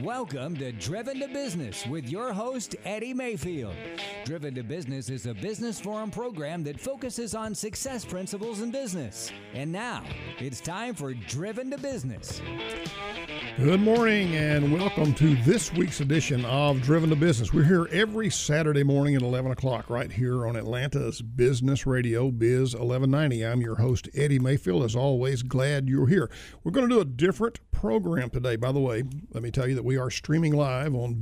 Welcome to Driven to Business with your host, Eddie Mayfield. Driven to Business is a business forum program that focuses on success principles in business. And now, it's time for Driven to Business. Good morning and welcome to this week's edition of Driven to Business. We're here every Saturday morning at 11 o'clock right here on Atlanta's Business Radio, Biz 1190. I'm your host, Eddie Mayfield. As always, glad you're here. We're going to do a different program today. By the way, let me tell you that we are streaming live on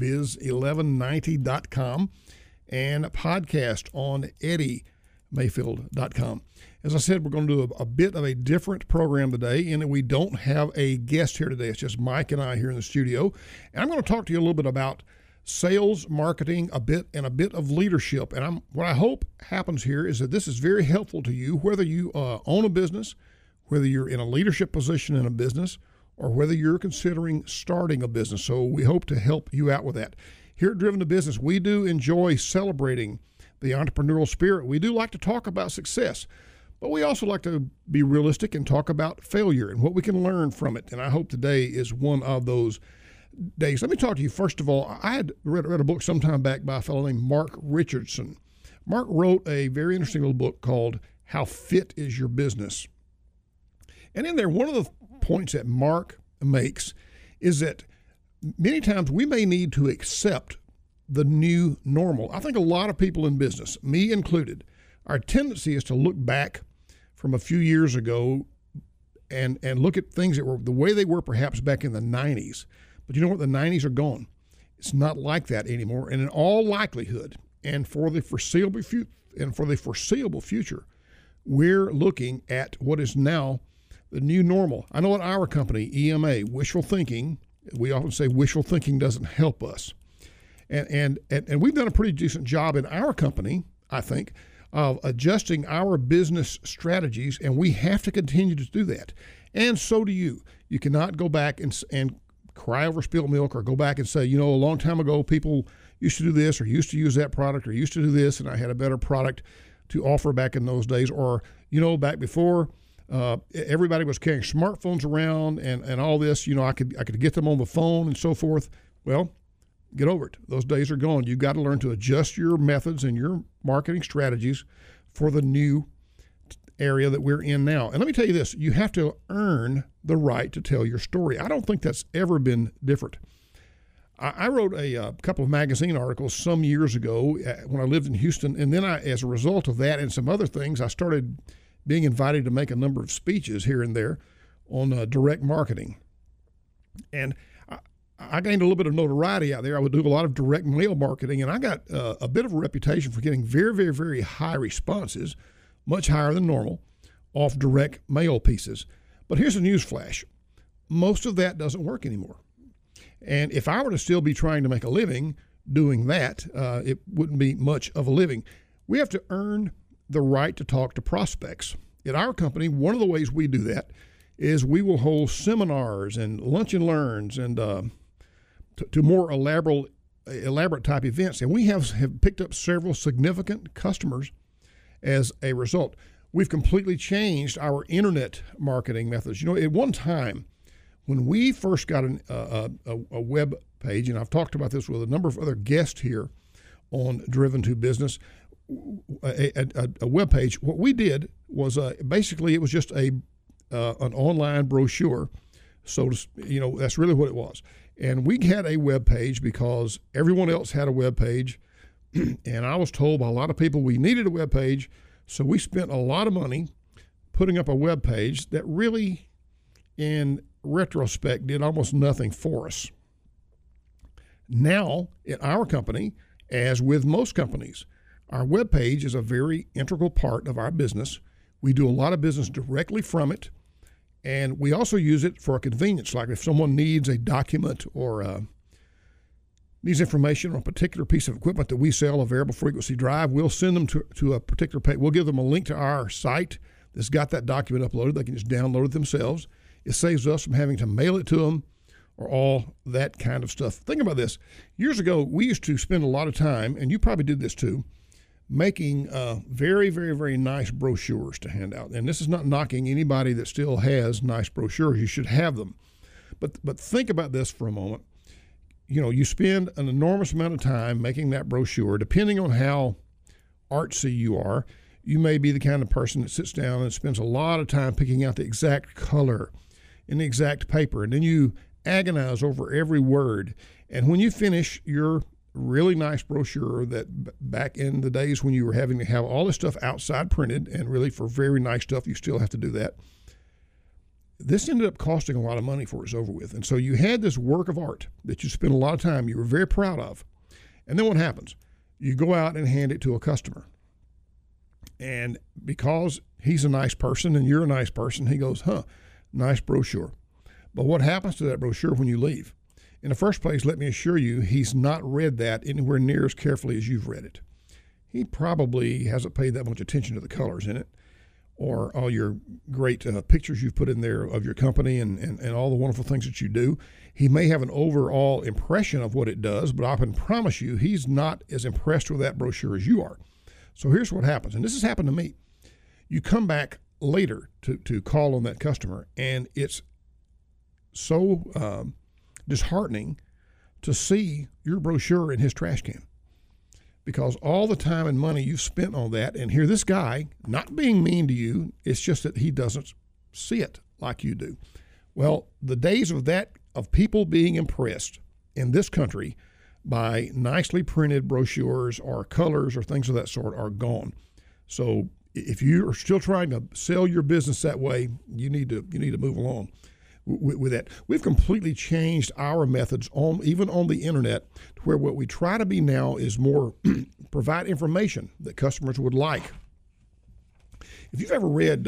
biz1190.com and a podcast on eddiemayfield.com. As I said, we're going to do a bit of a different program today in that we don't have a guest here today. It's just Mike and I here in the studio. And I'm going to talk to you a little bit about sales, marketing, a bit of leadership. And what I hope happens here is that this is very helpful to you, whether you own a business, whether you're in a leadership position in a business, or whether you're considering starting a business. So we hope to help you out with that. Here at Driven to Business, we do enjoy celebrating the entrepreneurial spirit. We do like to talk about success, but we also like to be realistic and talk about failure and what we can learn from it. And I hope today is one of those days. Let me talk to you first of all. I had read a book sometime back by a fellow named Mark Richardson. Mark wrote a very interesting little book called How Fit Is Your Business? And in there, one of the points that Mark makes is that many times we may need to accept the new normal. I think a lot of people in business, me included, our tendency is to look back from a few years ago and look at things that were the way they were perhaps back in the 90s. But you know what? The 90s are gone. It's not like that anymore. And in all likelihood, and for the foreseeable future, we're looking at what is now the new normal. I know at our company, EMA, wishful thinking, we often say wishful thinking doesn't help us. And we've done a pretty decent job in our company, I think, of adjusting our business strategies, and we have to continue to do that. And so do you. You cannot go back and cry over spilled milk or go back and say, you know, a long time ago people used to do this or used to use that product or used to do this and I had a better product to offer back in those days. Or, you know, back before everybody was carrying smartphones around and all this, you know, I could get them on the phone and so forth. Well, get over it. Those days are gone. You've got to learn to adjust your methods and your marketing strategies for the new area that we're in now. And let me tell you this, you have to earn the right to tell your story. I don't think that's ever been different. I wrote a couple of magazine articles some years ago when I lived in Houston. And then as a result of that and some other things, I started being invited to make a number of speeches here and there on direct marketing. And I gained a little bit of notoriety out there. I would do a lot of direct mail marketing, and I got a bit of a reputation for getting very, very, very high responses, much higher than normal, off direct mail pieces. But here's a news flash. Most of that doesn't work anymore. And if I were to still be trying to make a living doing that, it wouldn't be much of a living. We have to earn the right to talk to prospects. At our company, one of the ways we do that is we will hold seminars and lunch and learns and to more elaborate type events. And we have picked up several significant customers as a result. We've completely changed our internet marketing methods. You know, at one time, when we first got a web page, and I've talked about this with a number of other guests here on Driven to Business, a web page, what we did was basically it was just an online brochure. So, you know, that's really what it was. And we had a web page because everyone else had a web page. And I was told by a lot of people we needed a web page. So we spent a lot of money putting up a web page that really, in retrospect, did almost nothing for us. Now, at our company, as with most companies, our web page is a very integral part of our business. We do a lot of business directly from it. And we also use it for a convenience, like if someone needs a document or needs information on a particular piece of equipment that we sell, a variable frequency drive, we'll send them to a particular page. We'll give them a link to our site that's got that document uploaded. They can just download it themselves. It saves us from having to mail it to them or all that kind of stuff. Think about this. Years ago, we used to spend a lot of time, and you probably did this too, making very, very, very nice brochures to hand out. And this is not knocking anybody that still has nice brochures. You should have them. But think about this for a moment. you spend an enormous amount of time making that brochure. Depending on how artsy you are, you may be the kind of person that sits down and spends a lot of time picking out the exact color and the exact paper, and then you agonize over every word. And when you finish your really nice brochure that back in the days when you were having to have all this stuff outside printed, and really for very nice stuff you still have to do that, this ended up costing a lot of money before it's over with. And so you had this work of art that you spent a lot of time, you were very proud of. And then what happens? You go out and hand it to a customer. And because he's a nice person and you're a nice person, he goes, nice brochure. But what happens to that brochure when you leave? In the first place, let me assure you, he's not read that anywhere near as carefully as you've read it. He probably hasn't paid that much attention to the colors in it, or all your great pictures you've put in there of your company and all the wonderful things that you do. He may have an overall impression of what it does, but I can promise you he's not as impressed with that brochure as you are. So here's what happens, and this has happened to me. You come back later to call on that customer, and it's so disheartening to see your brochure in his trash can, because all the time and money you've spent on that, and here this guy, not being mean to you, it's just that he doesn't see it like you do. Well, the days of people being impressed in this country by nicely printed brochures or colors or things of that sort are gone. So if you are still trying to sell your business that way, you need to move along with that. We've completely changed our methods even on the internet, to where what we try to be now is more provide information that customers would like. If you've ever read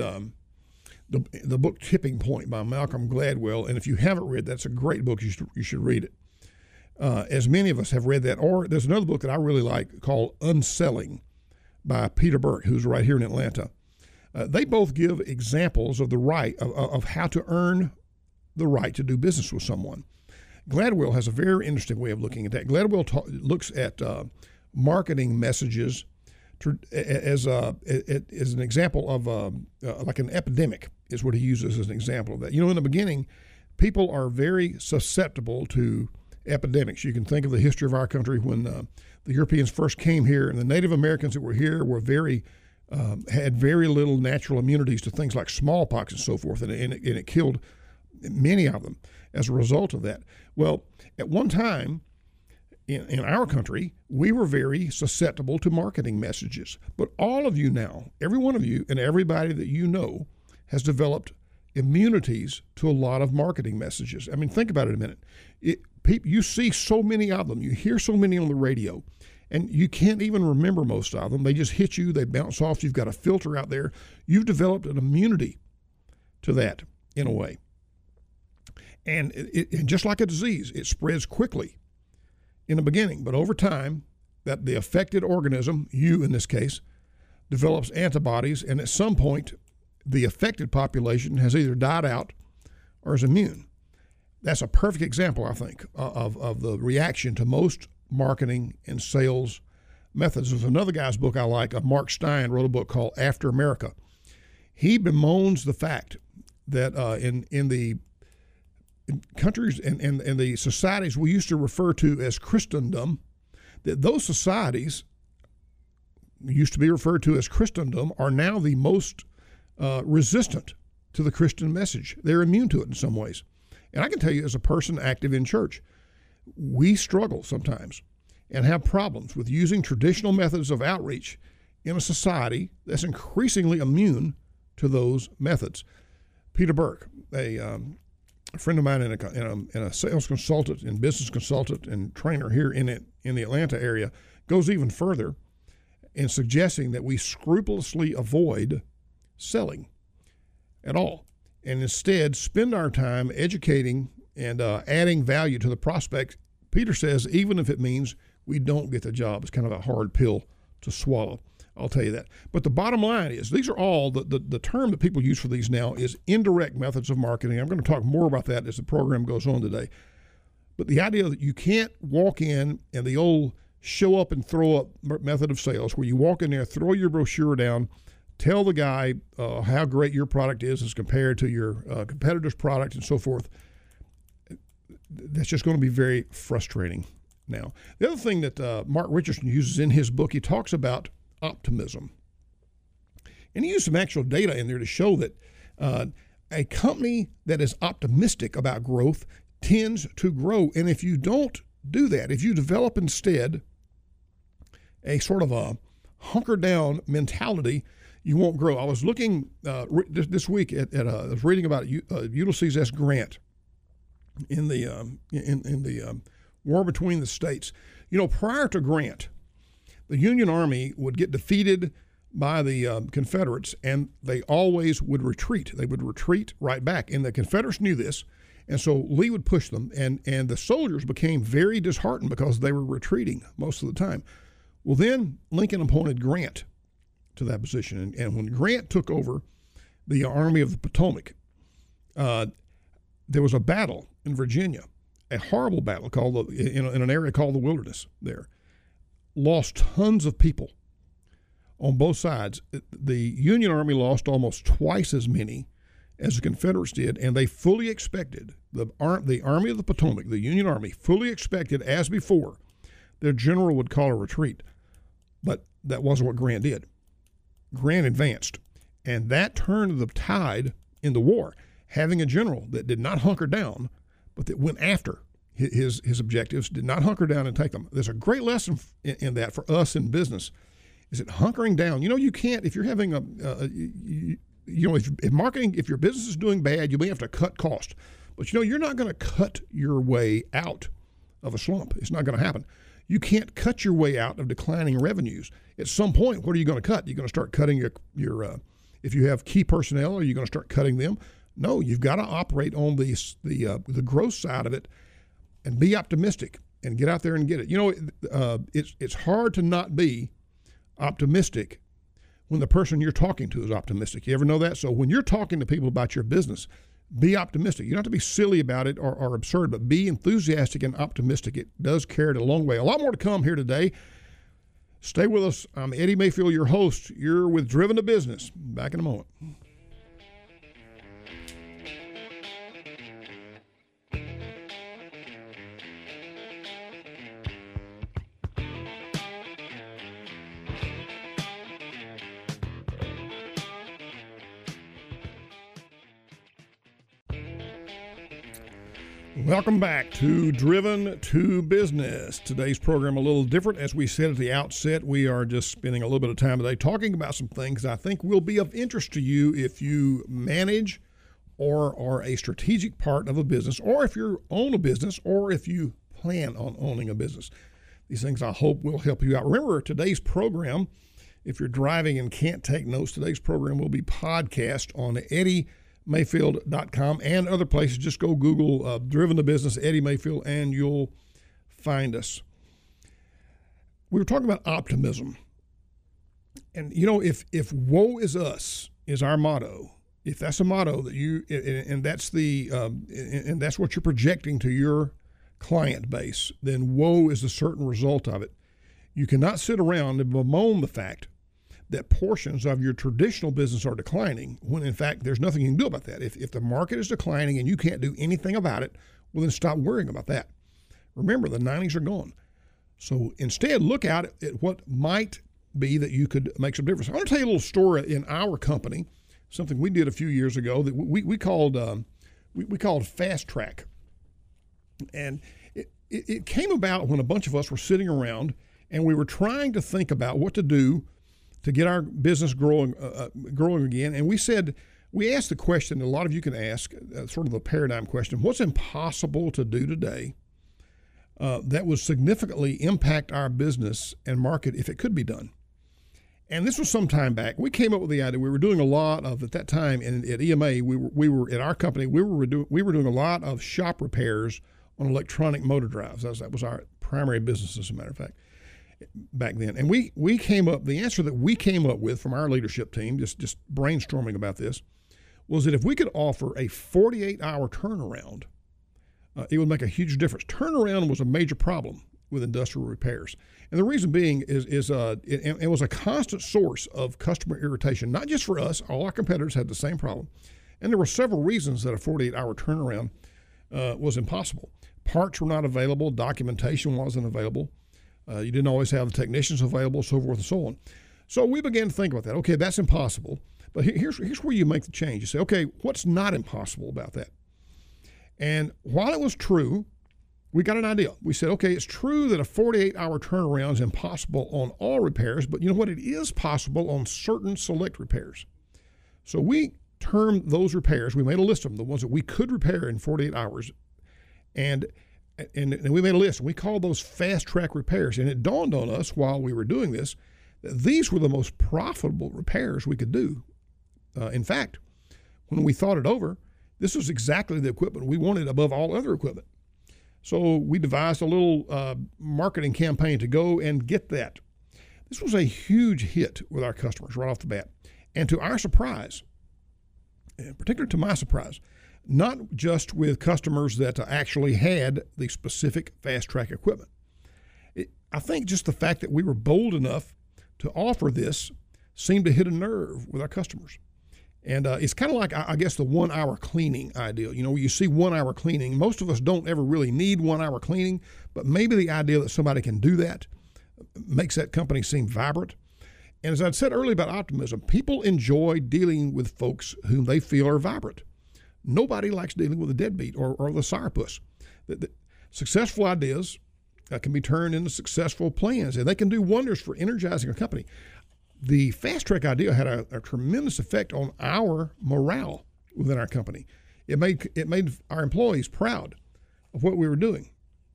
the book Tipping Point by Malcolm Gladwell, and if you haven't read, that's a great book. You should read it. As many of us have read that. Or there's another book that I really like called Unselling by Peter Burke, who's right here in Atlanta. They both give examples of the right of how to earn the right to do business with someone. Gladwell has a very interesting way of looking at that. Gladwell looks at marketing messages as an example of like an epidemic, is what he uses as an example of that. In the beginning, people are very susceptible to epidemics. You can think of the history of our country when the Europeans first came here, and the Native Americans that were here were had very little natural immunities to things like smallpox and so forth, and it killed many of them as a result of that. Well, at one time in our country, we were very susceptible to marketing messages. But all of you now, every one of you and everybody that you know, has developed immunities to a lot of marketing messages. I mean, think about it a minute. You see so many of them. You hear so many on the radio, and you can't even remember most of them. They just hit you. They bounce off. You've got a filter out there. You've developed an immunity to that in a way. And it just like a disease, it spreads quickly in the beginning, but over time, that the affected organism, you in this case, develops antibodies, and at some point, the affected population has either died out or is immune. That's a perfect example, I think, of the reaction to most marketing and sales methods. There's another guy's book I like, Mark Stein, wrote a book called After America. He bemoans the fact that in the countries and the societies we used to refer to as Christendom, that those societies used to be referred to as Christendom are now the most resistant to the Christian message. They're immune to it in some ways. And I can tell you, as a person active in church, we struggle sometimes and have problems with using traditional methods of outreach in a society that's increasingly immune to those methods. Peter Burke, a friend of mine and a sales consultant and business consultant and trainer here in the Atlanta area, goes even further in suggesting that we scrupulously avoid selling at all, and instead spend our time educating and adding value to the prospect. Peter says, even if it means we don't get the job. It's kind of a hard pill to swallow, I'll tell you that. But the bottom line is, these are all, the term that people use for these now is indirect methods of marketing. I'm going to talk more about that as the program goes on today. But the idea that you can't walk in and the old show up and throw up method of sales, where you walk in there, throw your brochure down, tell the guy how great your product is as compared to your competitor's product and so forth. that's just going to be very frustrating now. The other thing that Mark Richardson uses in his book, he talks about optimism. And he used some actual data in there to show that a company that is optimistic about growth tends to grow. And if you don't do that, if you develop instead a sort of a hunker down mentality, you won't grow. I was looking this week I was reading about Ulysses S. Grant in the war between the states. You know, prior to Grant, the Union Army would get defeated by the Confederates, and they always would retreat. They would retreat right back, and the Confederates knew this, and so Lee would push them, and the soldiers became very disheartened because they were retreating most of the time. Well, then Lincoln appointed Grant to that position, and when Grant took over the Army of the Potomac, there was a battle in Virginia, a horrible battle called in an area called the Wilderness there. Lost tons of people on both sides. The Union Army lost almost twice as many as the Confederates did, and they fully expected, the Army of the Potomac, the Union Army, fully expected, as before, their general would call a retreat. But that wasn't what Grant did. Grant advanced, and that turned the tide in the war, having a general that did not hunker down, but that went after his objectives, did not hunker down and take them. There's a great lesson in that for us in business, is that hunkering down. You know, you can't, if you're having if your business is doing bad, you may have to cut cost. But you know, you're not going to cut your way out of a slump. It's not going to happen. You can't cut your way out of declining revenues. At some point, what are you going to cut? You're going to start cutting your if you have key personnel, are you going to start cutting them? No, you've got to operate on the growth side of it and be optimistic and get out there and get it. You know, it's hard to not be optimistic when the person you're talking to is optimistic. You ever know that? So when you're talking to people about your business, be optimistic. You don't have to be silly about it or absurd, but be enthusiastic and optimistic. It does carry it a long way. A lot more to come here today. Stay with us. I'm Eddie Mayfield, your host. You're with Driven to Business. Back in a moment. Welcome back to Driven to Business. Today's program a little different. As we said at the outset, we are just spending a little bit of time today talking about some things I think will be of interest to you if you manage or are a strategic part of a business, or if you own a business, or if you plan on owning a business. These things I hope will help you out. Remember, today's program, if you're driving and can't take notes, today's program will be podcast on EddieMayfield.com and other places. Just go Google Driven to Business, Eddie Mayfield, and you'll find us. We were talking about optimism. And, you know, if woe is us is our motto, if that's a motto that you, and that's and that's what you're projecting to your client base, then woe is a certain result of it. You cannot sit around and bemoan the fact that portions of your traditional business are declining when, in fact, there's nothing you can do about that. If the market is declining and you can't do anything about it, well, then stop worrying about that. Remember, the 90s are gone. So instead, look out at what might be that you could make some difference. I want to tell you a little story in our company, something we did a few years ago that we called Fast Track. And it came about when a bunch of us were sitting around and we were trying to think about what to do to get our business growing again. And we asked the question that a lot of you can ask, sort of a paradigm question: what's impossible to do today that would significantly impact our business and market if it could be done? And this was some time back. We came up with the idea. We were doing a lot of, at that time, and at EMA, we were at our company, we were doing a lot of shop repairs on electronic motor drives. That was our primary business, as a matter of fact, back then. And we came up, the answer that we came up with from our leadership team, just brainstorming about this, was that if we could offer a 48-hour turnaround, it would make a huge difference. Turnaround was a major problem with industrial repairs. And the reason being is it was a constant source of customer irritation, not just for us. All our competitors had the same problem. And there were several reasons that a 48-hour turnaround was impossible. Parts were not available. Documentation wasn't available. You didn't always have the technicians available, so forth and so on. So we began to think about that. Okay, that's impossible. But here's where you make the change. You say, okay, what's not impossible about that? And while it was true, we got an idea. We said, okay, it's true that a 48-hour turnaround is impossible on all repairs, but you know what? It is possible on certain select repairs. So we termed those repairs, we made a list of them, the ones that we could repair in 48 hours, and we made a list, and we called those fast-track repairs. And it dawned on us while we were doing this that these were the most profitable repairs we could do. In fact, when we thought it over, this was exactly the equipment we wanted above all other equipment. So we devised a little marketing campaign to go and get that. This was a huge hit with our customers right off the bat. And to our surprise, in particular to my surprise, not just with customers that actually had the specific fast-track equipment. I think just the fact that we were bold enough to offer this seemed to hit a nerve with our customers. And it's kind of like, I guess, the 1 hour cleaning idea. You know, you see 1 hour cleaning. Most of us don't ever really need 1 hour cleaning, but maybe the idea that somebody can do that makes that company seem vibrant. And as I said earlier about optimism, people enjoy dealing with folks whom they feel are vibrant. Nobody likes dealing with a deadbeat or the sourpuss. The successful ideas can be turned into successful plans, and they can do wonders for energizing a company. The fast-track idea had a tremendous effect on our morale within our company. It made our employees proud of what we were doing.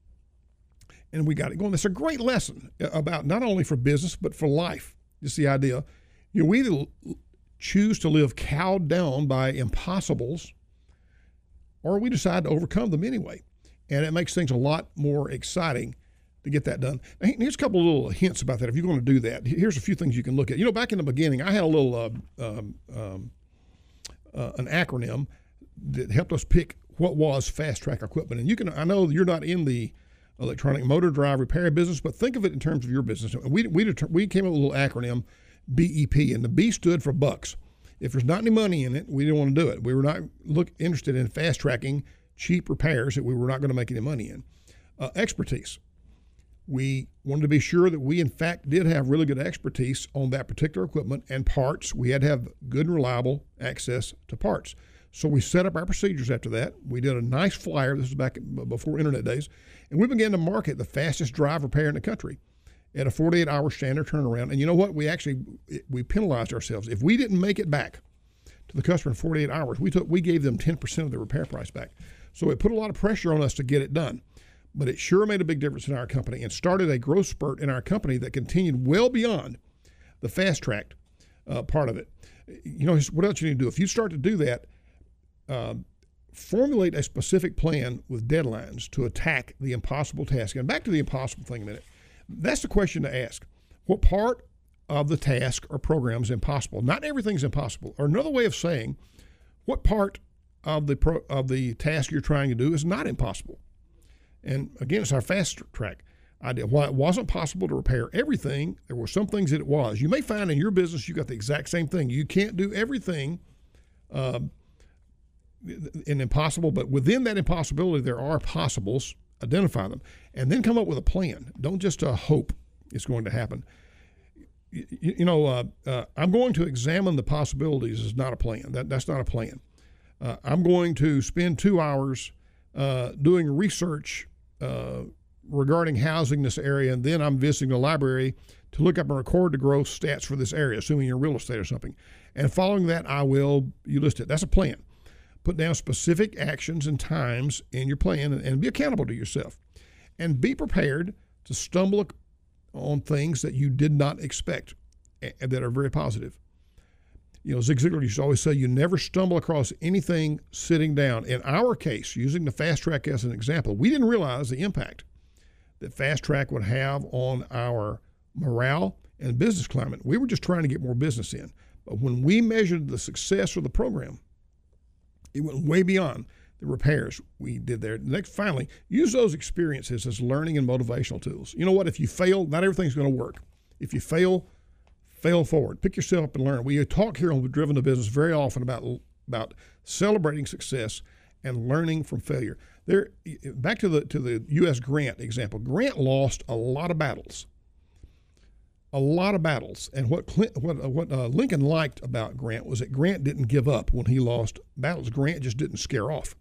And we got it going. It's a great lesson about not only for business, but for life. Just the idea, you know, we either choose to live cowed down by impossibles, or we decide to overcome them anyway. And it makes things a lot more exciting to get that done. Now, here's a couple of little hints about that if you're going to do that. Here's a few things you can look at. You know, back in the beginning, I had a little an acronym that helped us pick what was fast-track equipment. And I know you're not in the electronic motor drive repair business, but think of it in terms of your business. We came up with a little acronym, BEP, and the B stood for bucks. If there's not any money in it, we didn't want to do it. We were not interested in fast-tracking cheap repairs that we were not going to make any money in. Expertise. We wanted to be sure that we, in fact, did have really good expertise on that particular equipment and parts. We had to have good and reliable access to parts. So we set up our procedures after that. We did a nice flyer. This was back before internet days. And we began to market the fastest drive repair in the country at a 48-hour standard turnaround. And you know what? We penalized ourselves. If we didn't make it back to the customer in 48 hours, we gave them 10% of the repair price back. So it put a lot of pressure on us to get it done. But it sure made a big difference in our company and started a growth spurt in our company that continued well beyond the fast-track part of it. You know, what else you need to do? If you start to do that, formulate a specific plan with deadlines to attack the impossible task. And back to the impossible thing a minute. That's the question to ask. What part of the task or program is impossible? Not everything's impossible. Or another way of saying, what part of the task you're trying to do is not impossible? And again, it's our fast-track idea. While it wasn't possible to repair everything, there were some things that it was. You may find in your business you got the exact same thing. You can't do everything in impossible, but within that impossibility, there are possibles. Identify them, and then come up with a plan. Don't just hope it's going to happen. I'm going to examine the possibilities is not a plan. That's not a plan. I'm going to spend 2 hours doing research regarding housing in this area, and then I'm visiting the library to look up and record the growth stats for this area, assuming you're real estate or something. And following that, you list it. That's a plan. Put down specific actions and times in your plan and be accountable to yourself. And be prepared to stumble on things that you did not expect and that are very positive. You know, Zig Ziglar used to always say, you never stumble across anything sitting down. In our case, using the fast track as an example, we didn't realize the impact that fast track would have on our morale and business climate. We were just trying to get more business in. But when we measured the success of the program, it went way beyond the repairs we did there. Finally, use those experiences as learning and motivational tools. You know what? If you fail, not everything's going to work. If you fail forward. Pick yourself up and learn. We talk here on Driven to Business very often about celebrating success and learning from failure. Back to the U.S. Grant example. Grant lost a lot of battles. And what Lincoln liked about Grant was that Grant didn't give up when he lost battles. Grant just didn't scare off.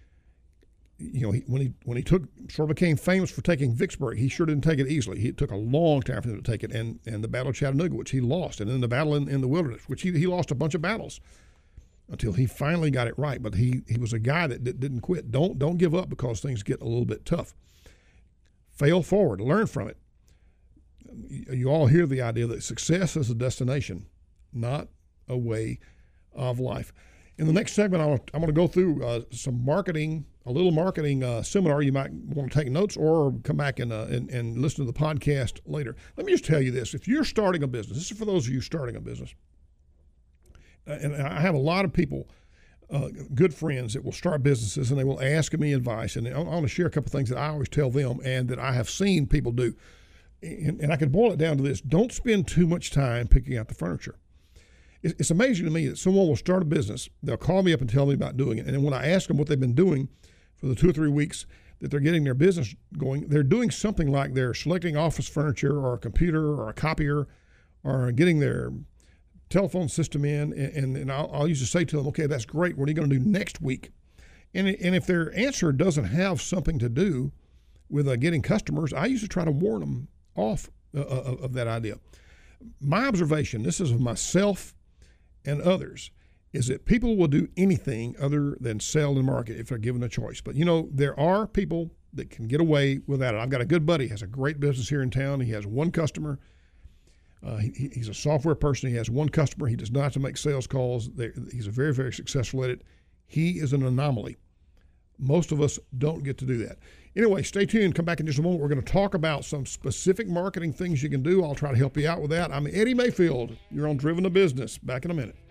When he became famous for taking Vicksburg, he sure didn't take it easily. It took a long time for him to take it, and the Battle of Chattanooga, which he lost, and then the battle in the Wilderness, which he lost a bunch of battles until he finally got it right. But he was a guy that didn't quit. Don't give up because things get a little bit tough. Fail forward, learn from it. You all hear the idea that success is a destination, not a way of life. In the next segment, I'm going to go through a little marketing seminar. You might want to take notes or come back and listen to the podcast later. Let me just tell you this. If you're starting a business, this is for those of you starting a business, and I have a lot of people, good friends that will start businesses, and they will ask me advice. And I want to share a couple of things that I always tell them and that I have seen people do. And I could boil it down to this. Don't spend too much time picking out the furniture. It's amazing to me that someone will start a business. They'll call me up and tell me about doing it. And then when I ask them what they've been doing for the 2 or 3 weeks that they're getting their business going, they're doing something like they're selecting office furniture or a computer or a copier or getting their telephone system in. And I'll usually say to them, okay, that's great. What are you going to do next week? And if their answer doesn't have something to do with getting customers, I usually try to warn them off of that idea. My observation, this is of myself and others, is that people will do anything other than sell and market if they're given a choice. But there are people that can get away without it. I've got a good buddy, has a great business here in town. He has one customer. He's a software person. He has one customer. He does not have to make sales calls. He's very, very successful at it. He is an anomaly. Most of us don't get to do that. Anyway, stay tuned. Come back in just a moment. We're going to talk about some specific marketing things you can do. I'll try to help you out with that. I'm Eddie Mayfield. You're on Driven to Business. Back in a minute.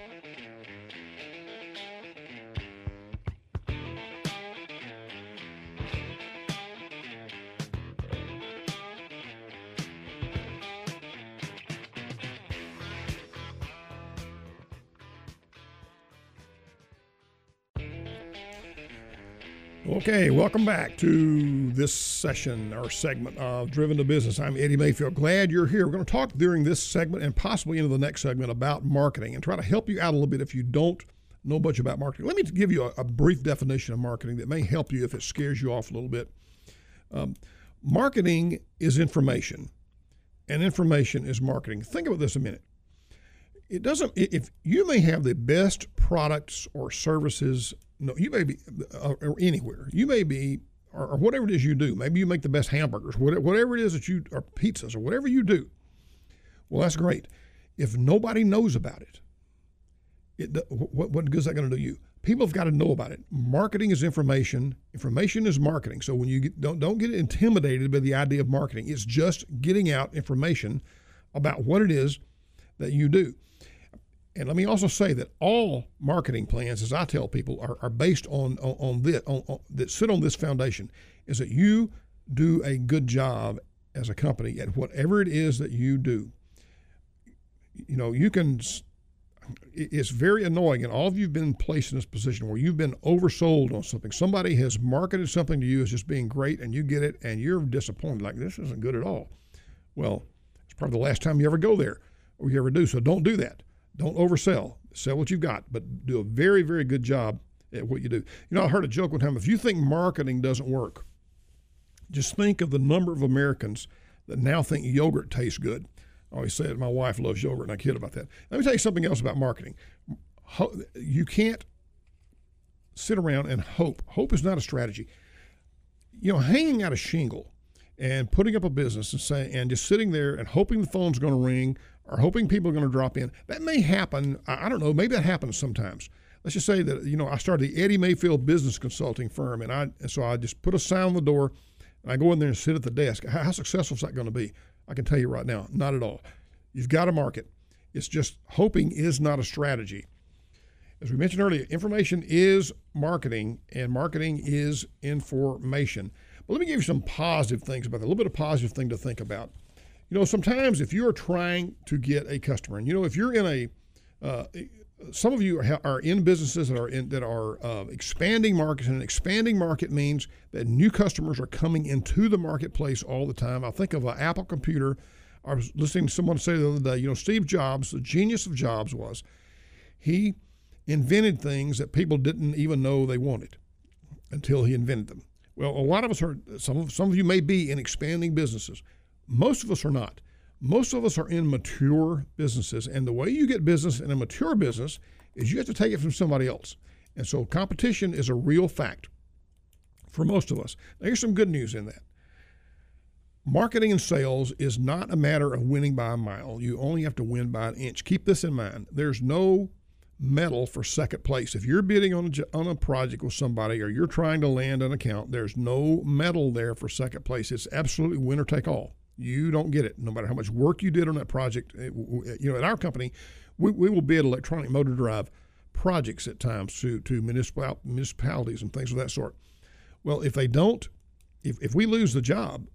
Okay, welcome back to this session or segment of Driven to Business. I'm Eddie Mayfield. Glad you're here. We're going to talk during this segment and possibly into the next segment about marketing and try to help you out a little bit if you don't know much about marketing. Let me give you a brief definition of marketing that may help you if it scares you off a little bit. Marketing is information, and information is marketing. Think about this a minute. If you may have the best products or services, you may be or anywhere. You may be, or whatever it is you do. Maybe you make the best hamburgers, whatever it is that you, or pizzas, or whatever you do. Well, that's great. If nobody knows about it, what good is that going to do you? People have got to know about it. Marketing is information. Information is marketing. So when you don't get intimidated by the idea of marketing. It's just getting out information about what it is that you do. And let me also say that all marketing plans, as I tell people, are based on this, that sit on this foundation, is that you do a good job as a company at whatever it is that you do. It's very annoying, and all of you have been placed in this position where you've been oversold on something. Somebody has marketed something to you as just being great, and you get it, and you're disappointed, like, this isn't good at all. Well, it's probably the last time you ever go there or you ever do, so don't do that. Don't oversell. Sell what you've got, but do a very, very good job at what you do. I heard a joke one time. If you think marketing doesn't work, just think of the number of Americans that now think yogurt tastes good. I always say that my wife loves yogurt, and I kid about that. Let me tell you something else about marketing. You can't sit around and hope. Hope is not a strategy. Hanging out a shingle and putting up a business and just sitting there and hoping the phone's going to ring or hoping people are going to drop in. That may happen. I don't know. Maybe that happens sometimes. Let's just say that, I started the Eddie Mayfield Business Consulting Firm, and so I just put a sign on the door, and I go in there and sit at the desk. How successful is that going to be? I can tell you right now, not at all. You've got to market. It's just hoping is not a strategy. As we mentioned earlier, information is marketing, and marketing is information. But let me give you some positive things about that, a little bit of positive thing to think about. Sometimes if you're trying to get a customer, and if you're in some of you are in businesses that are expanding markets, and an expanding market means that new customers are coming into the marketplace all the time. I think of an Apple computer. I was listening to someone say the other day, Steve Jobs, the genius of Jobs was he invented things that people didn't even know they wanted until he invented them. Well, a lot of us are, some of you may be in expanding businesses. Most of us are not. Most of us are in mature businesses, and the way you get business in a mature business is you have to take it from somebody else. And so competition is a real fact for most of us. Now, here's some good news in that. Marketing and sales is not a matter of winning by a mile. You only have to win by an inch. Keep this in mind. There's no medal for second place. If you're bidding on a project with somebody or you're trying to land an account, there's no medal there for second place. It's absolutely winner take all. You don't get it, no matter how much work you did on that project. At our company, we will bid electronic motor drive projects at times to municipalities and things of that sort. Well, if they don't, if we lose the job,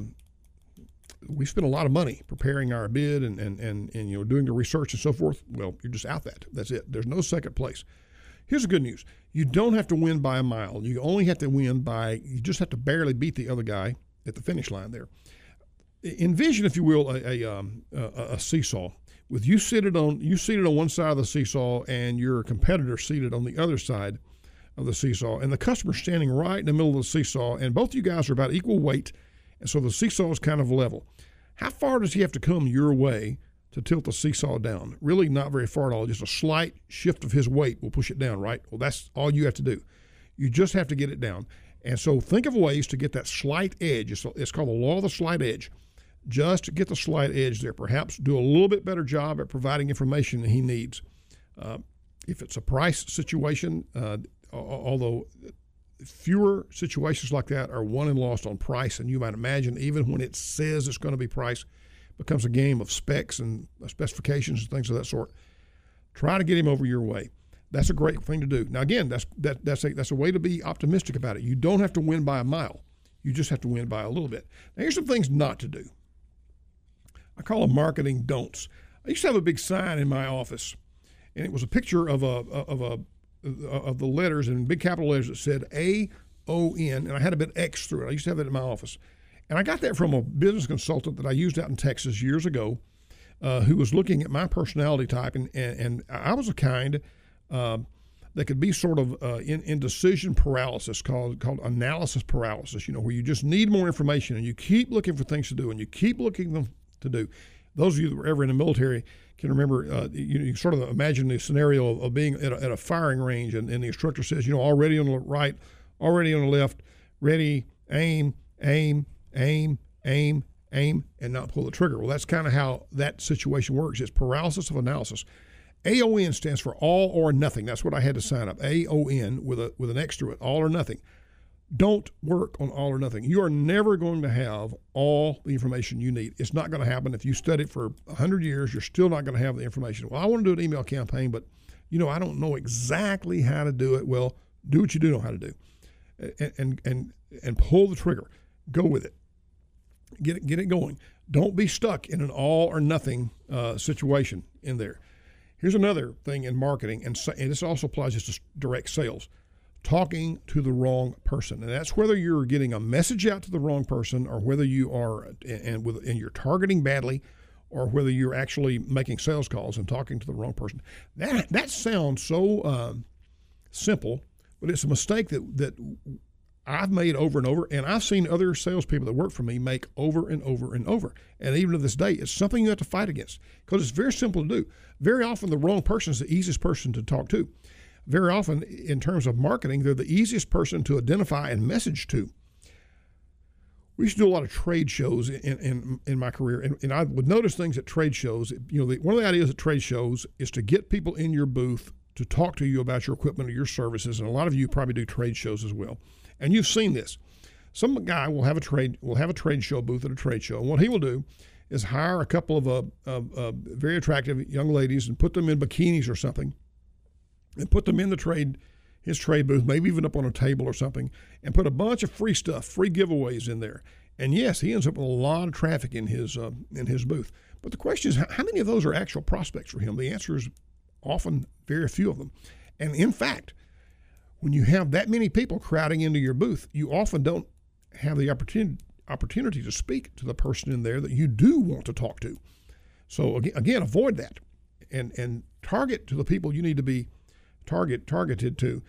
we spend a lot of money preparing our bid and doing the research and so forth. Well, you're just out that. That's it. There's no second place. Here's the good news. You don't have to win by a mile. You only have to win you just have to barely beat the other guy at the finish line there. Envision, if you will, a seesaw with you seated on one side of the seesaw and your competitor seated on the other side of the seesaw, and the customer standing right in the middle of the seesaw, and both you guys are about equal weight, and so the seesaw is kind of level. How far does he have to come your way to tilt the seesaw down? Really not very far at all. Just a slight shift of his weight will push it down, right? Well, that's all you have to do. You just have to get it down. And so think of ways to get that slight edge. It's called the law of the slight edge. Just to get the slight edge there. Perhaps do a little bit better job at providing information that he needs. If it's a price situation, although fewer situations like that are won and lost on price, and you might imagine even when it says it's going to be price, it becomes a game of specs and specifications and things of that sort. Try to get him over your way. That's a great thing to do. Now again, that's a way to be optimistic about it. You don't have to win by a mile. You just have to win by a little bit. Now here's some things not to do. I call them marketing don'ts. I used to have a big sign in my office, and it was a picture of the letters in big capital letters that said AON, and I had a bit X through it. I used to have that in my office. And I got that from a business consultant that I used out in Texas years ago, who was looking at my personality type, and I was a kind that could be sort of in decision paralysis, called analysis paralysis, where you just need more information and you keep looking for things to do and you keep looking them to do. Those of you that were ever in the military can remember, you sort of imagine the scenario of being at a firing range, and the instructor says, already on the right, already on the left, ready, aim, aim, aim, aim, aim, and not pull the trigger. Well, that's kind of how that situation works. It's paralysis of analysis. AON stands for all or nothing. That's what I had to sign up. AON with an X to it, all or nothing. Don't work on all or nothing. You are never going to have all the information you need. It's not going to happen. If you study it for 100 years, you're still not going to have the information. Well, I want to do an email campaign, but I don't know exactly how to do it. Well, do what you do know how to do, and pull the trigger. Go with it. Get it going. Don't be stuck in an all or nothing situation in there. Here's another thing in marketing, and this also applies just to direct sales. Talking to the wrong person, and that's whether you're getting a message out to the wrong person, or whether you are and you're targeting badly, or whether you're actually making sales calls and talking to the wrong person. That sounds so simple, but it's a mistake that I've made over and over, and I've seen other salespeople that work for me make over and over and over. And even to this day, it's something you have to fight against, because it's very simple to do. Very often, the wrong person is the easiest person to talk to. Very often, in terms of marketing, they're the easiest person to identify and message to. We used to do a lot of trade shows in my career, and I would notice things at trade shows. One of the ideas at trade shows is to get people in your booth to talk to you about your equipment or your services, and a lot of you probably do trade shows as well. And you've seen this. Some guy will have a trade show booth at a trade show, and what he will do is hire a couple of very attractive young ladies and put them in bikinis or something, and put them in his trade booth, maybe even up on a table or something, and put a bunch of free stuff, free giveaways in there. And yes, he ends up with a lot of traffic in his booth. But the question is, how many of those are actual prospects for him? The answer is often very few of them. And in fact, when you have that many people crowding into your booth, you often don't have the opportunity to speak to the person in there that you do want to talk to. So again, avoid that and target to the people you need to be targeted to.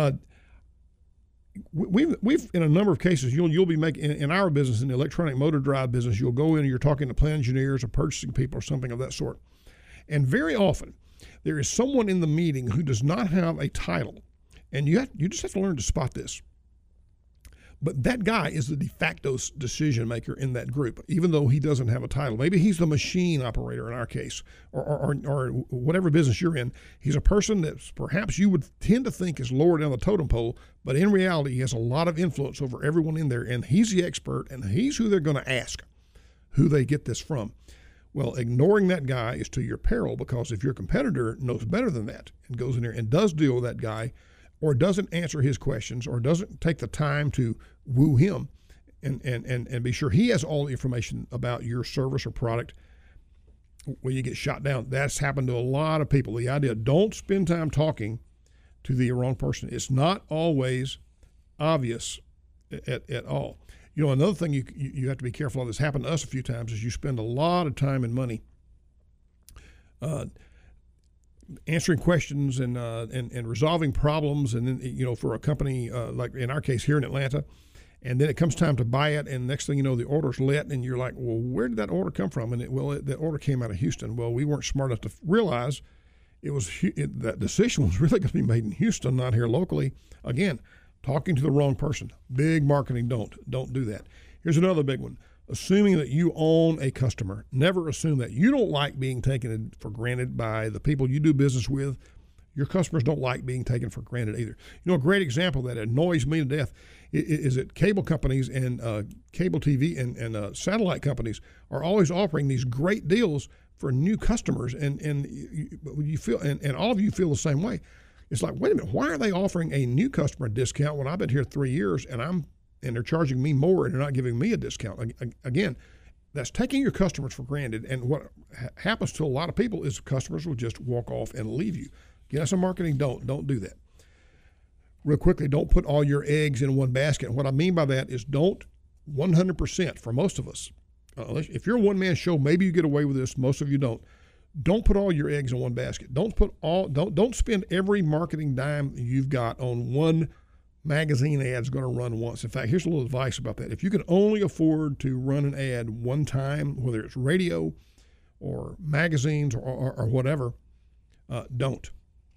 We've in a number of cases, you'll be making in our business, in the electronic motor drive business, you'll go in and you're talking to plant engineers or purchasing people or something of that sort. And very often there is someone in the meeting who does not have a title, and you just have to learn to spot this. But that guy is the de facto decision maker in that group, even though he doesn't have a title. Maybe he's the machine operator in our case, or whatever business you're in. He's a person that perhaps you would tend to think is lower down the totem pole, but in reality, he has a lot of influence over everyone in there, and he's the expert, and he's who they're going to ask who they get this from. Well, ignoring that guy is to your peril, because if your competitor knows better than that and goes in there and does deal with that guy, or doesn't answer his questions, or doesn't take the time to woo him and be sure he has all the information about your service or product, well, you get shot down. That's happened to a lot of people. The idea, don't spend time talking to the wrong person. It's not always obvious at all. You know, another thing you have to be careful of, this happened to us a few times, is you spend a lot of time and money answering questions and resolving problems, and then, you know, for a company like in our case here in Atlanta, and then it comes time to buy it, and next thing you know, the order's let, and you're like, well, where did that order come from? And that order came out of Houston. Well, we weren't smart enough to realize that decision was really going to be made in Houston, not here locally. Again, talking to the wrong person. Big marketing don't do that. Here's another big one. Assuming that you own a customer. Never assume that. You don't like being taken for granted by the people you do business with. Your customers don't like being taken for granted either. You know, a great example that annoys me to death is that cable companies and cable TV and satellite companies are always offering these great deals for new customers, and you feel, and all of you feel the same way. It's like, wait a minute, why are they offering a new customer a discount when I've been here 3 years and they're charging me more and they're not giving me a discount? Again, that's taking your customers for granted. And what happens to a lot of people is customers will just walk off and leave you. Yes, in marketing, don't do that. Real quickly, don't put all your eggs in one basket. And what I mean by that is don't 100%, for most of us. If you're a one-man show, maybe you get away with this. Most of you don't. Don't put all your eggs in one basket. Don't spend every marketing dime you've got on one magazine ad's going to run once. In fact, here's a little advice about that. If you can only afford to run an ad one time, whether it's radio or magazines or whatever, don't.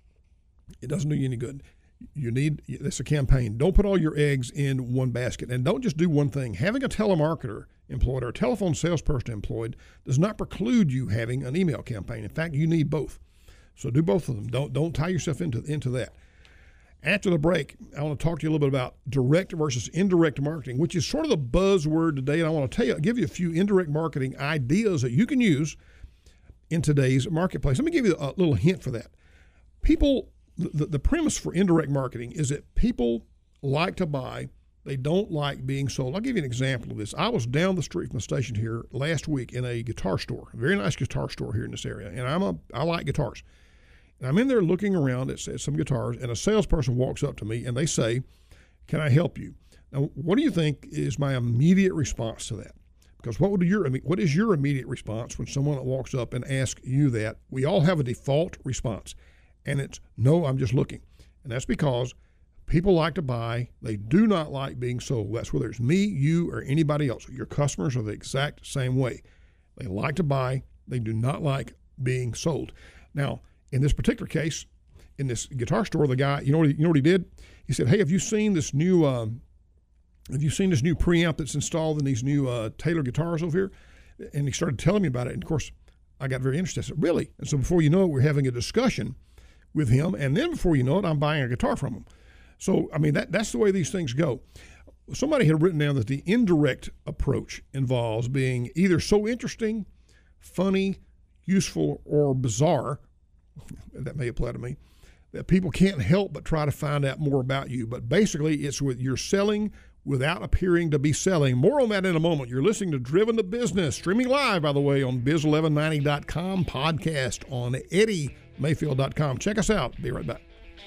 It doesn't do you any good. It's a campaign. Don't put all your eggs in one basket, and don't just do one thing. Having a telemarketer employed or a telephone salesperson employed does not preclude you having an email campaign. In fact, you need both. So do both of them. Don't tie yourself into that. After the break, I want to talk to you a little bit about direct versus indirect marketing, which is sort of the buzzword today. And I want to give you a few indirect marketing ideas that you can use in today's marketplace. Let me give you a little hint for that. The premise for indirect marketing is that people like to buy. They don't like being sold. I'll give you an example of this. I was down the street from the station here last week in a guitar store, a very nice guitar store here in this area, and I like guitars. And I'm in there looking around at some guitars, and a salesperson walks up to me, and they say, "Can I help you?" Now, what do you think is my immediate response to that? Because what is your immediate response when someone walks up and asks you that? We all have a default response, and it's, "No, I'm just looking." And that's because people like to buy. They do not like being sold. That's whether it's me, you, or anybody else. Your customers are the exact same way. They like to buy. They do not like being sold. Now, in this particular case, in this guitar store, the guy, you know what he did? He said, "Hey, have you seen this new preamp that's installed in these new Taylor guitars over here?" And he started telling me about it. And of course, I got very interested. I said, "Really?" And so before you know it, we're having a discussion with him. And then before you know it, I'm buying a guitar from him. So, I mean, that's the way these things go. Somebody had written down that the indirect approach involves being either so interesting, funny, useful, or bizarre, that may apply to me, that people can't help but try to find out more about you. But basically, it's you're selling without appearing to be selling. More on that in a moment. You're listening to Driven to Business, streaming live, by the way, on biz1190.com, podcast on eddymayfield.com. Check us out. Be right back.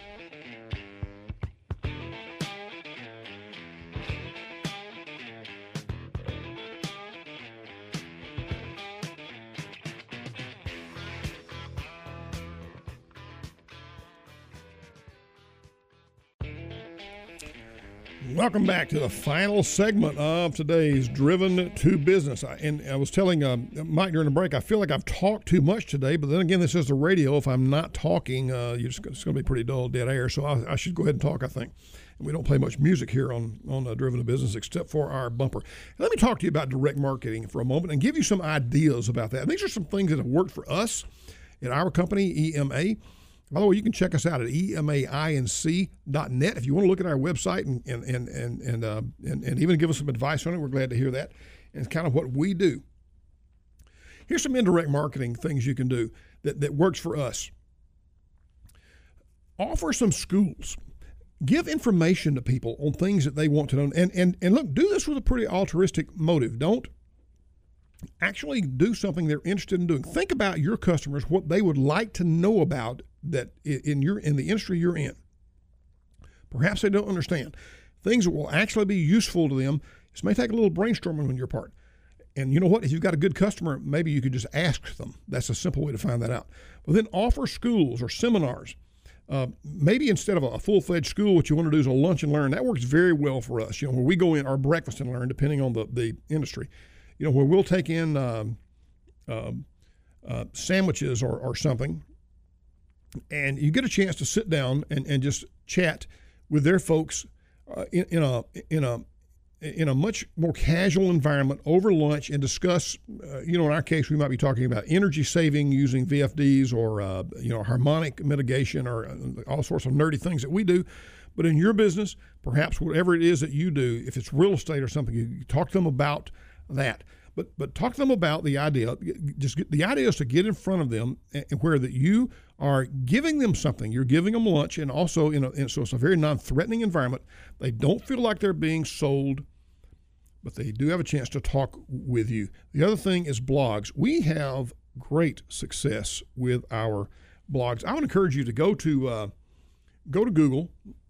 Welcome back to the final segment of today's Driven to Business. I was telling Mike during the break, I feel like I've talked too much today, but then again, this is the radio. If I'm not talking, it's going to be pretty dull, dead air, so I should go ahead and talk, I think. And we don't play much music here on Driven to Business except for our bumper. Let me talk to you about direct marketing for a moment and give you some ideas about that. These are some things that have worked for us at our company, EMA. By the way, you can check us out at emainc.net. If you want to look at our website and even give us some advice on it, we're glad to hear that. And it's kind of what we do. Here's some indirect marketing things you can do that works for us. Offer some schools. Give information to people on things that they want to know. And look, do this with a pretty altruistic motive. Don't actually do something they're interested in doing. Think about your customers, what they would like to know about that in the industry you're in. Perhaps they don't understand things that will actually be useful to them. This may take a little brainstorming on your part. And you know what? If you've got a good customer, maybe you could just ask them. That's a simple way to find that out. But then offer schools or seminars. Maybe instead of a full-fledged school, what you want to do is a lunch and learn. That works very well for us. Where we go in, our breakfast and learn, depending on the industry. Where we'll take in sandwiches or something, and you get a chance to sit down and just chat with their folks in a much more casual environment over lunch and discuss. In our case, we might be talking about energy saving using VFDs or harmonic mitigation or all sorts of nerdy things that we do. But in your business, perhaps whatever it is that you do, if it's real estate or something, you talk to them about that. But talk to them about the idea. The idea is to get in front of them where that you are giving them something. You're giving them lunch, and also so it's a very non-threatening environment. They don't feel like they're being sold, but they do have a chance to talk with you. The other thing is blogs. We have great success with our blogs. I would encourage you to go to Google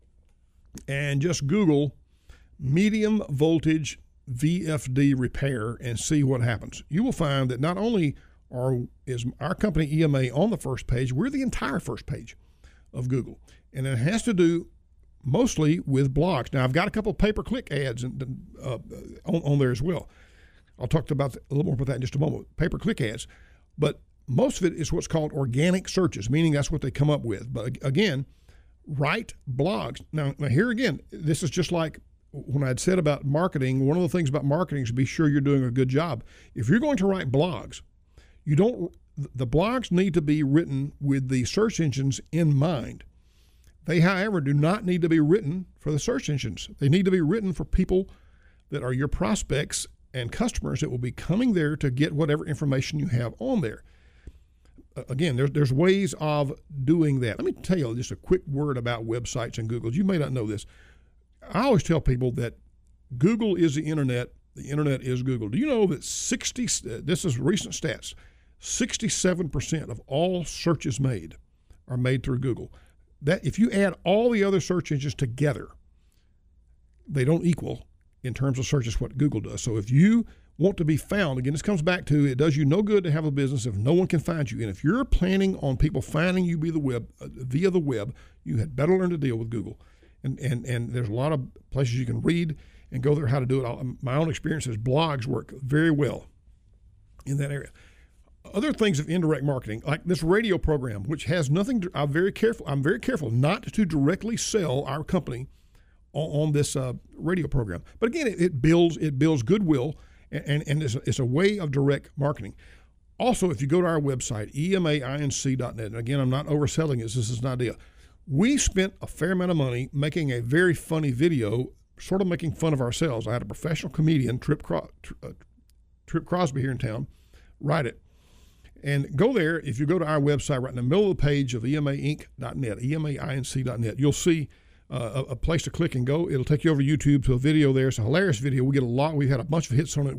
and just Google medium voltage VFD repair and see what happens. You will find that not only is our company EMA on the first page, we're the entire first page of Google. And it has to do mostly with blogs. Now, I've got a couple of pay-per-click ads on there as well. I'll talk about a little more about that in just a moment, pay-per-click ads. But most of it is what's called organic searches, meaning that's what they come up with. But again, write blogs. Now here again, this is just like when I'd said about marketing. One of the things about marketing is to be sure you're doing a good job. If you're going to write blogs, the blogs need to be written with the search engines in mind. They, however, do not need to be written for the search engines. They need to be written for people that are your prospects and customers that will be coming there to get whatever information you have on there. Again, there's ways of doing that. Let me tell you just a quick word about websites and Google. You may not know this. I always tell people that Google is the internet is Google. Do you know that this is recent stats, 67% of all searches made are made through Google. That if you add all the other search engines together, they don't equal in terms of searches what Google does. So if you want to be found, again, this comes back to it does you no good to have a business if no one can find you. And if you're planning on people finding you via the web, you had better learn to deal with Google. And there's a lot of places you can read and go there how to do it. My own experience is blogs work very well in that area. Other things of indirect marketing, like this radio program, which has nothing. I'm very careful not to directly sell our company on this radio program. But again, it builds goodwill, and it's a way of direct marketing. Also, if you go to our website, emainc.net, and again, I'm not overselling this. This is an idea. We spent a fair amount of money making a very funny video, sort of making fun of ourselves. I had a professional comedian, Trip Crosby here in town, write it. And go there. If you go to our website right in the middle of the page of emainc.net, emainc.net, you'll see a place to click and go. It'll take you over to YouTube to a video there. It's a hilarious video. We've had a bunch of hits on it.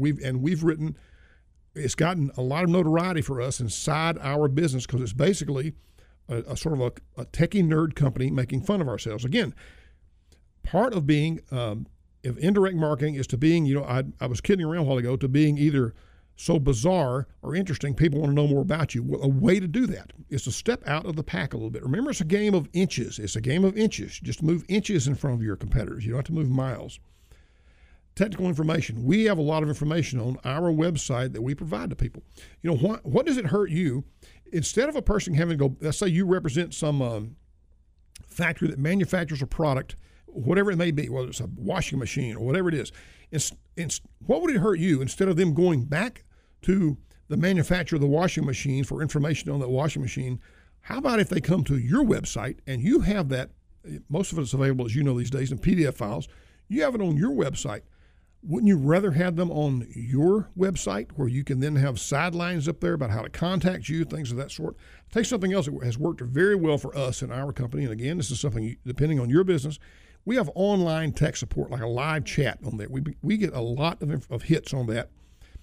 It's gotten a lot of notoriety for us inside our business because it's basically a sort of a techie nerd company making fun of ourselves. Again, part of being if indirect marketing is to being, I was kidding around a while ago, to being either so bizarre or interesting, people want to know more about you. Well, a way to do that is to step out of the pack a little bit. Remember, it's a game of inches. It's a game of inches. Just move inches in front of your competitors. You don't have to move miles. Technical information. We have a lot of information on our website that we provide to people. What does it hurt you? Instead of a person having to go, let's say you represent some factory that manufactures a product, whatever it may be, whether it's a washing machine or whatever it is. What would it hurt you instead of them going back to the manufacturer of the washing machine for information on that washing machine? How about if they come to your website and you have that, most of it's available, as you know, these days in PDF files, you have it on your website. Wouldn't you rather have them on your website where you can then have sidelines up there about how to contact you, things of that sort? Take something else that has worked very well for us in our company, and again, this is something, depending on your business, we have online tech support, like a live chat on there. We get a lot of hits on that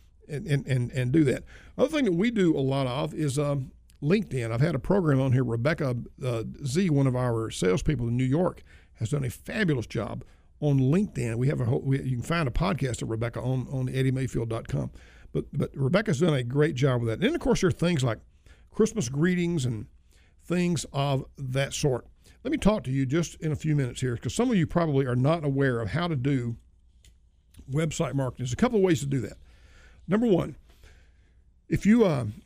and do that. Other thing that we do a lot of is LinkedIn. I've had a program on here. Rebecca Z, one of our salespeople in New York, has done a fabulous job on LinkedIn. We have you can find a podcast of Rebecca on eddiemayfield.com. But Rebecca's done a great job with that. And then, of course, there are things like Christmas greetings and things of that sort. Let me talk to you just in a few minutes here, because some of you probably are not aware of how to do website marketing. There's a couple of ways to do that. Number one, if you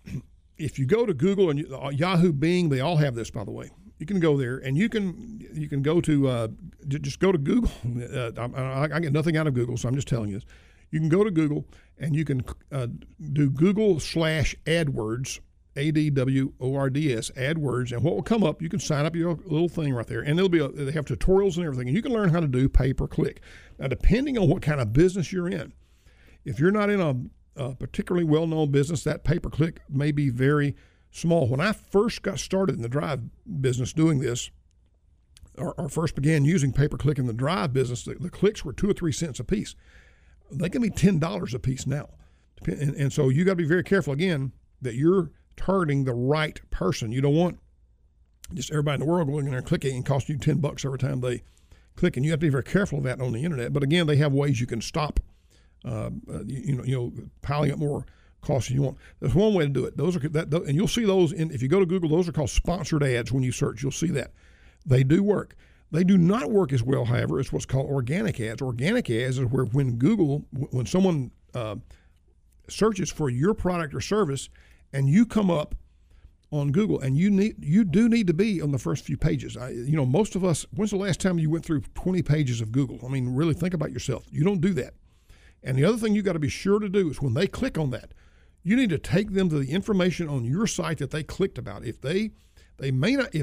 go to Google and Yahoo, Bing, they all have this, by the way. You can go there and you can go to just go to Google. I get nothing out of Google, so I'm just telling you this. You can go to Google and you can do Google/AdWords. AdWords, AdWords, and what will come up, you can sign up your little thing right there, and they have tutorials and everything, and you can learn how to do pay-per-click. Now, depending on what kind of business you're in, if you're not in a particularly well-known business, that pay-per-click may be very small. When I first got started in the drive business doing this, or first began using pay-per-click in the drive business, the clicks were 2 or 3 cents a piece. They can be $10 a piece now. And so you got to be very careful, again, that you're targeting the right person. You don't want just everybody in the world going in there and clicking and costing you $10 every time they click. And you have to be very careful of that on the internet. But again, they have ways you can stop, piling up more costs than you want. There's one way to do it. Those are and you'll see those if you go to Google. Those are called sponsored ads. When you search, you'll see that they do work. They do not work as well, however, as what's called organic ads. Organic ads is where when someone searches for your product or service, and you come up on Google, and you do need to be on the first few pages. Most of us, when's the last time you went through 20 pages of Google? I mean, really think about yourself. You don't do that. And the other thing you got to be sure to do is when they click on that, you need to take them to the information on your site that they clicked about. If they may not,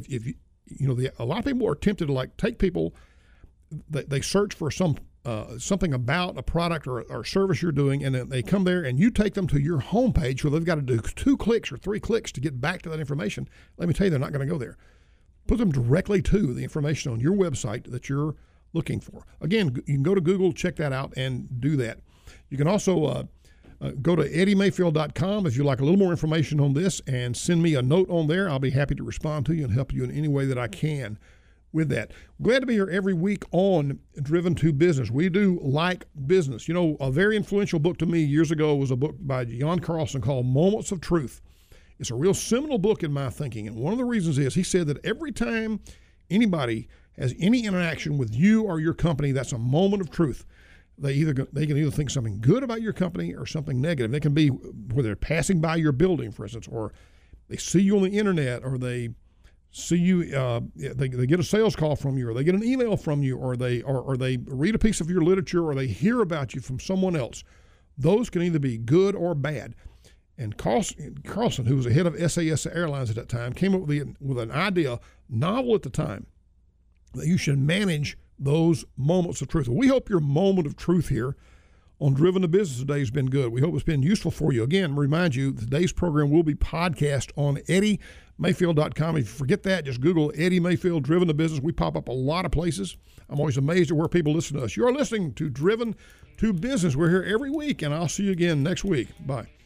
a lot of people are tempted to take people, they search for something about a product or service you're doing, and then they come there and you take them to your homepage where they've got to do 2 clicks or 3 clicks to get back to that information. Let me tell you, they're not going to go there. Put them directly to the information on your website that you're looking for. Again, you can go to Google, check that out, and do that. You can also go to eddiemayfield.com if you'd like a little more information on this, and send me a note on there. I'll be happy to respond to you and help you in any way that I can with that. Glad to be here every week on Driven to Business. We do like business. A very influential book to me years ago was a book by Jan Carlson called Moments of Truth. It's a real seminal book in my thinking, and one of the reasons is he said that every time anybody has any interaction with you or your company, that's a moment of truth. They can either think something good about your company or something negative. They can be where they're passing by your building, for instance, or they see you on the internet, or they see you, they get a sales call from you, or they get an email from you, or they read a piece of your literature, or they hear about you from someone else. Those can either be good or bad. And Carlson, who was the head of SAS Airlines at that time, came up with an idea, novel at the time, that you should manage those moments of truth. Well, we hope your moment of truth here on Driven to Business today has been good. We hope it's been useful for you. Again, remind you, today's program will be podcast on eddiemayfield.com. If you forget that, just Google Eddie Mayfield, Driven to Business. We pop up a lot of places. I'm always amazed at where people listen to us. You're listening to Driven to Business. We're here every week, and I'll see you again next week. Bye.